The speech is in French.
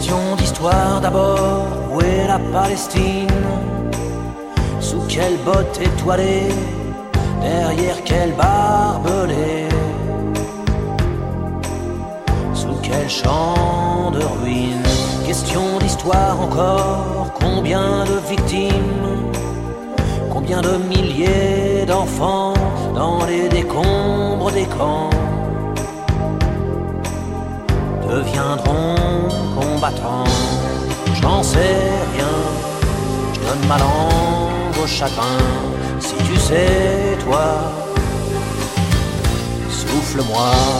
Question d'histoire d'abord, où est la Palestine? Sous quelle botte étoilée, derrière quel barbelé, sous quel champ de ruines? Question d'histoire encore, combien de victimes? Combien de milliers d'enfants dans les décombres des camps deviendront combattants? J'en sais rien, je donne ma langue au chagrin. Si tu sais, toi, souffle-moi.